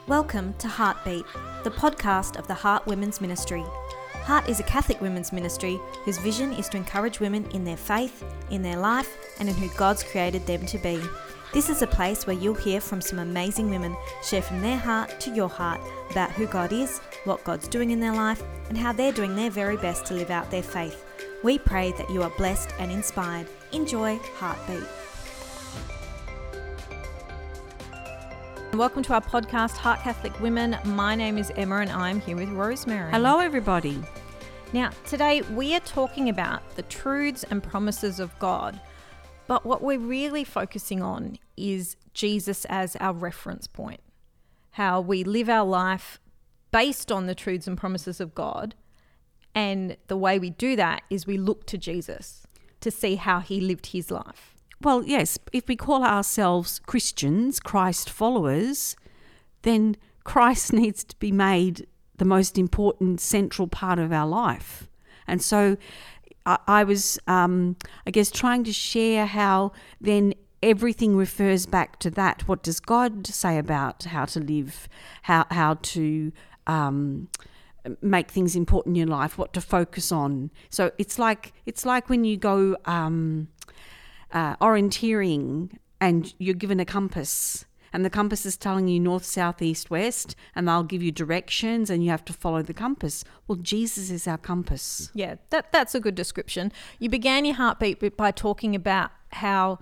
Welcome to Heartbeat, the podcast of the Heart Women's Ministry. Heart is a Catholic women's ministry whose vision is to encourage women in their faith, in their life, and in who God's created them to be. This is a place where you'll hear from some amazing women share from their heart to your heart about who God is, what God's doing in their life, and how they're doing their very best to live out their faith. We pray that you are blessed and inspired. Enjoy Heartbeat. Welcome to our podcast, Heart Catholic Women. My name is Emma and I'm here with Rosemary. Hello, everybody. Now, today we are talking about the truths and promises of God, but what we're really focusing on is Jesus as our reference point, how we live our life based on the truths and promises of God, and the way we do that is we look to Jesus to see how he lived his life. Well, yes, if we call ourselves Christians, Christ followers, then Christ needs to be made the most important central part of our life. And so I was, trying to share how then everything refers back to that. What does God say about how to live, how to make things important in your life, what to focus on. So it's like when you go orienteering and you're given a compass and the compass is telling you north, south, east, west, and they'll give you directions and you have to follow the compass. Well, Jesus is our compass. Yeah, that's a good description. You began your Heartbeat by talking about how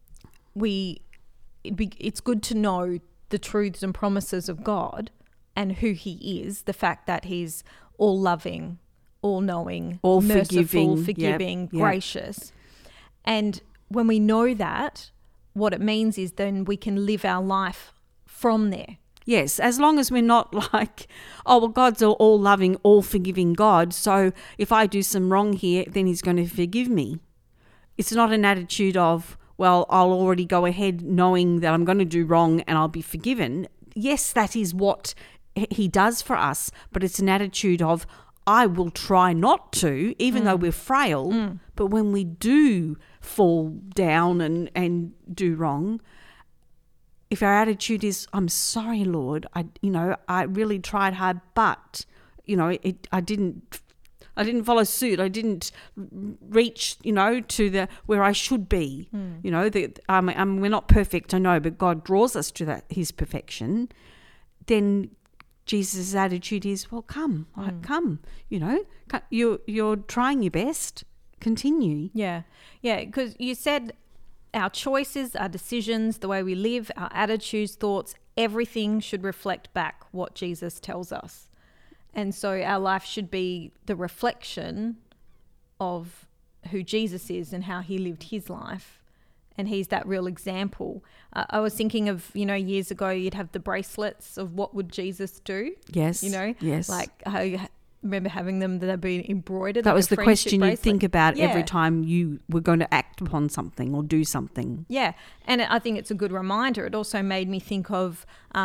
it's good to know the truths and promises of God and who he is, the fact that he's all loving, all knowing, all merciful, forgiving, gracious. And when we know that, what it means is then we can live our life from there. Yes, as long as we're not like, oh, well, God's all loving, all forgiving God, so if I do some wrong here, then he's going to forgive me. It's not an attitude of, well, I'll already go ahead knowing that I'm going to do wrong and I'll be forgiven. Yes, that is what he does for us, but it's an attitude of, I will try not to, even though we're frail, but when we do fall down and do wrong, if our attitude is, I'm sorry, Lord, I really tried hard, but I didn't follow suit. I didn't reach to where I should be. We're not perfect, I know, but God draws us to his perfection. Then Jesus' attitude is, well, come, you're trying your best. Continue. Yeah, because you said our choices, our decisions, the way we live, our attitudes, thoughts, everything should reflect back what Jesus tells us. And so our life should be the reflection of who Jesus is and how he lived his life. And he's that real example. I was thinking of, years ago, you'd have the bracelets of what would Jesus do? Yes. Yes. Like I remember having them that had been embroidered. That like was the question you'd think about Yeah. every time you were going to act upon something or do something. Yeah. And I think it's a good reminder. It also made me think of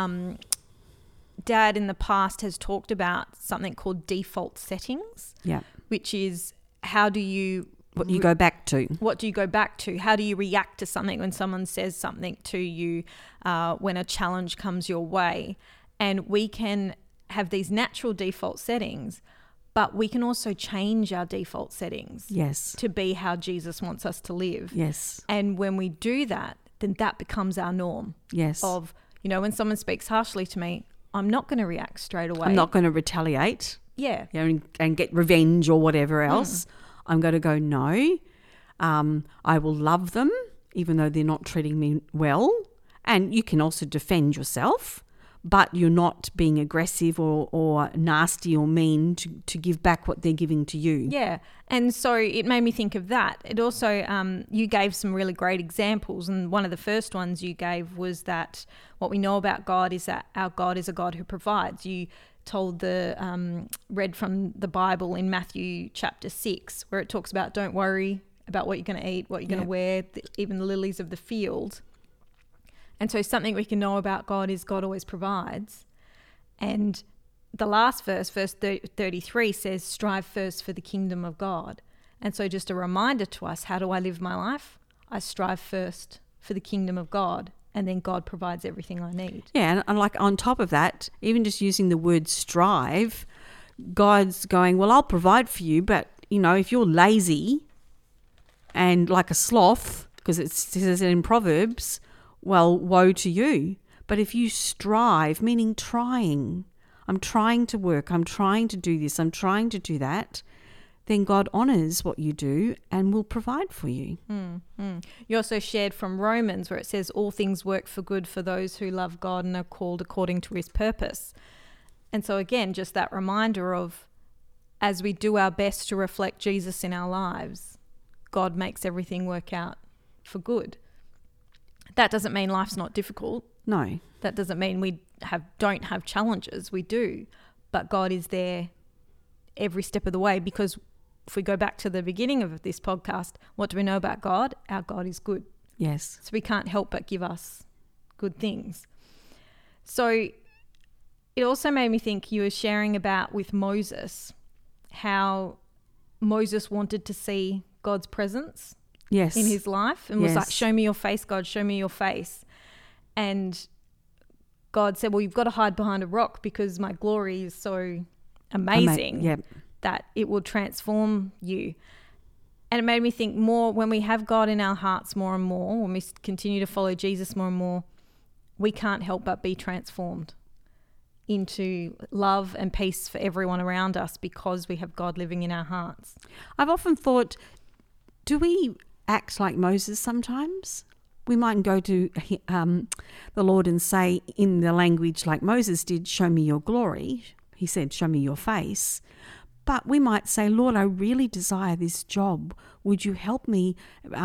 Dad in the past has talked about something called default settings. Yeah. Which is how do you... What do you go back to? What do you go back to? How do you react to something when someone says something to you, when a challenge comes your way? And we can have these natural default settings, but we can also change our default settings. Yes. To be how Jesus wants us to live. Yes. And when we do that, then that becomes our norm. Yes. Of, when someone speaks harshly to me, I'm not going to react straight away. I'm not going to retaliate. Yeah. And get revenge or whatever else. I'm going to go, no, I will love them even though they're not treating me well. And you can also defend yourself, but you're not being aggressive or nasty or mean to give back what they're giving to you. Yeah. And so it made me think of that. It also, you gave some really great examples. And one of the first ones you gave was that what we know about God is that our God is a God who provides. You told read from the Bible in Matthew chapter 6, where it talks about don't worry about what you're going to eat, what you're going to wear, even the lilies of the field. And so something we can know about God is God always provides. And the last verse 33 says, strive first for the kingdom of God. And so just a reminder to us, how do I live my life? I strive first for the kingdom of God and then God provides everything I need. Yeah, and like on top of that, even just using the word strive, God's going, well, I'll provide for you, but, if you're lazy and like a sloth, because it says it in Proverbs, well, woe to you. But if you strive, meaning trying, I'm trying to work, I'm trying to do this, I'm trying to do that, then God honours what you do and will provide for you. You also shared from Romans where it says all things work for good for those who love God and are called according to his purpose. And so again, just that reminder of as we do our best to reflect Jesus in our lives, God makes everything work out for good. That doesn't mean life's not difficult. No. That doesn't mean we don't have challenges. We do. But God is there every step of the way, because if we go back to the beginning of this podcast, what do we know about God? Our God is good. Yes. So we can't help but give us good things. So it also made me think, you were sharing about with Moses, how Moses wanted to see God's presence Yes. in his life and was like, show me your face, God, show me your face. And God said, well, you've got to hide behind a rock because my glory is so amazing that it will transform you. And it made me think more, when we have God in our hearts more and more, when we continue to follow Jesus more and more, we can't help but be transformed into love and peace for everyone around us because we have God living in our hearts. I've often thought, do we act like Moses sometimes? We mightn't go to the Lord and say in the language like Moses did, show me your glory. He said, show me your face. But we might say, Lord, I really desire this job. Would you help me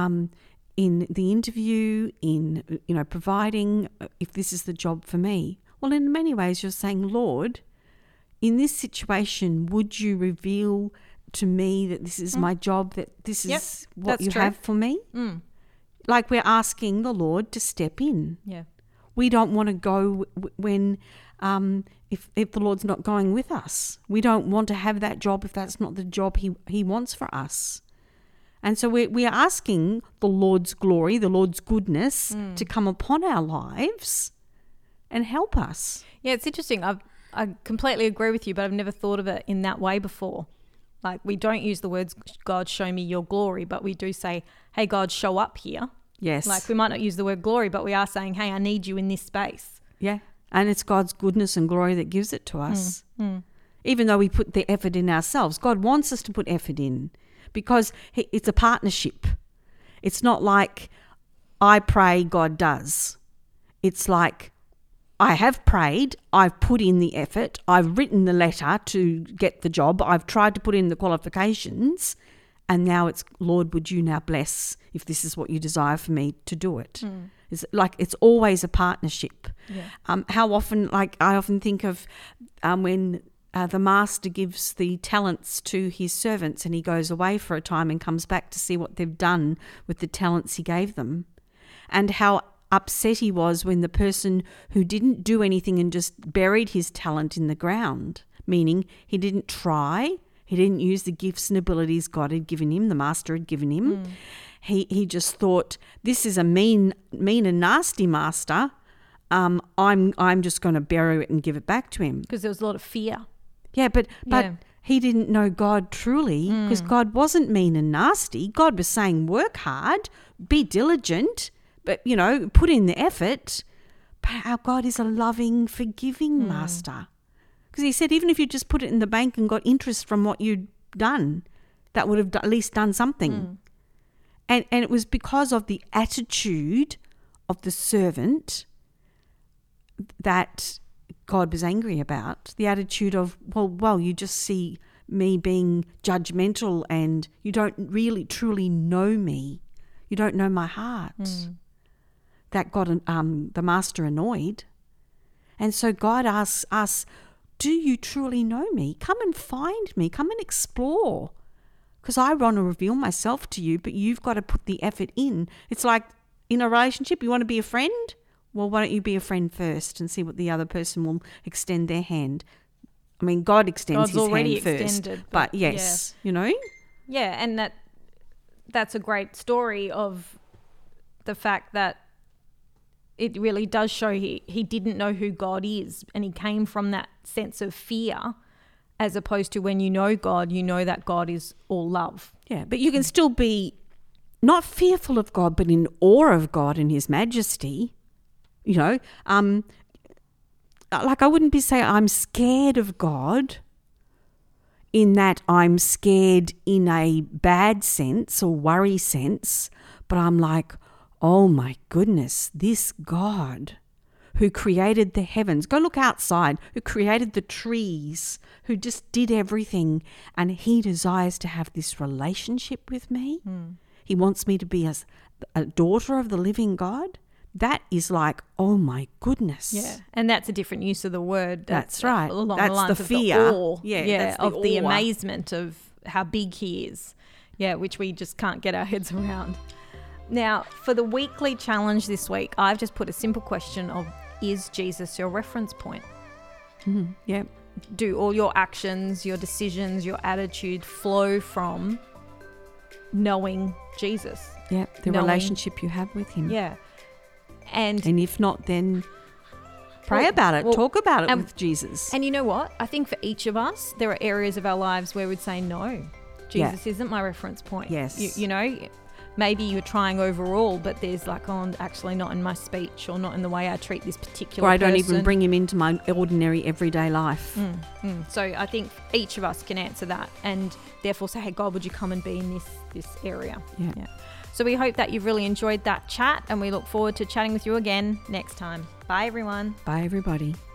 in the interview, in providing, if this is the job for me? Well, in many ways, you're saying, Lord, in this situation, would you reveal to me that this is my job, that this is what you have for me? Like we're asking the Lord to step in. Yeah. We don't want to go when if the Lord's not going with us. We don't want to have that job if that's not the job he wants for us. And so we are asking the Lord's glory, the Lord's goodness to come upon our lives and help us. Yeah, it's interesting. I completely agree with you, but I've never thought of it in that way before. Like, we don't use the words, God, show me your glory, but we do say, hey, God, show up here. Yes. Like, we might not use the word glory, but we are saying, hey, I need you in this space. Yeah. And it's God's goodness and glory that gives it to us. Even though we put the effort in ourselves. God wants us to put effort in because it's a partnership. It's not like I pray, God does. It's like, I have prayed, I've put in the effort, I've written the letter to get the job, I've tried to put in the qualifications, and now it's, Lord, would you now bless if this is what you desire for me to do it? It's like, it's always a partnership. Yeah. How often, like I often think of when the master gives the talents to his servants and he goes away for a time and comes back to see what they've done with the talents he gave them, and how upset he was when the person who didn't do anything and just buried his talent in the ground, meaning he didn't try, he didn't use the gifts and abilities God had given him, the master had given him. He just thought, this is a mean and nasty master. I'm just going to bury it and give it back to him. Because there was a lot of fear. Yeah, but he didn't know God truly, because God wasn't mean and nasty. God was saying, work hard, be diligent, but, put in the effort. But our God is a loving, forgiving master. Because he said, even if you just put it in the bank and got interest from what you'd done, that would have at least done something. And it was because of the attitude of the servant that God was angry about. The attitude of, well, you just see me being judgmental and you don't really truly know me. You don't know my heart. That got the master annoyed. And so God asks us, do you truly know me? Come and find me. Come and explore. Because I want to reveal myself to you, but you've got to put the effort in. It's like in a relationship, you want to be a friend? Well, why don't you be a friend first and see what the other person will extend their hand? I mean, God extends his hand first. But yes, Yeah, and that's a great story of the fact that it really does show he didn't know who God is, and he came from that sense of fear, as opposed to when you know God, you know that God is all love. Yeah, but you can still be not fearful of God, but in awe of God and his majesty. You know, like I wouldn't be saying I'm scared of God in that I'm scared in a bad sense or worry sense, but I'm like, oh my goodness, this God who created the heavens, go look outside, who created the trees, who just did everything, and he desires to have this relationship with me. He wants me to be a daughter of the living God. That is like, oh my goodness. Yeah, and that's a different use of the word. That's right. Along That's the lines the of fear. the awe. That's the of the awe. amazement of how big he is. Yeah, which we just can't get our heads around. Now, for the weekly challenge this week, I've just put a simple question of, is Jesus your reference point? Yeah. Do all your actions, your decisions, your attitude flow from knowing Jesus? Yeah, the Knowing- relationship you have with him. Yeah. And if not, then pray Well- about it. well, Talk about it and- with Jesus. And you know what? I think for each of us, there are areas of our lives where we'd say, no, Jesus isn't my reference point. Yes. You know, maybe you're trying overall, but there's like, oh, actually not in my speech or not in the way I treat this particular Or I don't person. even bring him into my ordinary everyday life. So I think each of us can answer that and therefore say, hey, God, would you come and be in this area? Yeah. So we hope that you've really enjoyed that chat, and we look forward to chatting with you again next time. Bye, everyone. Bye, everybody.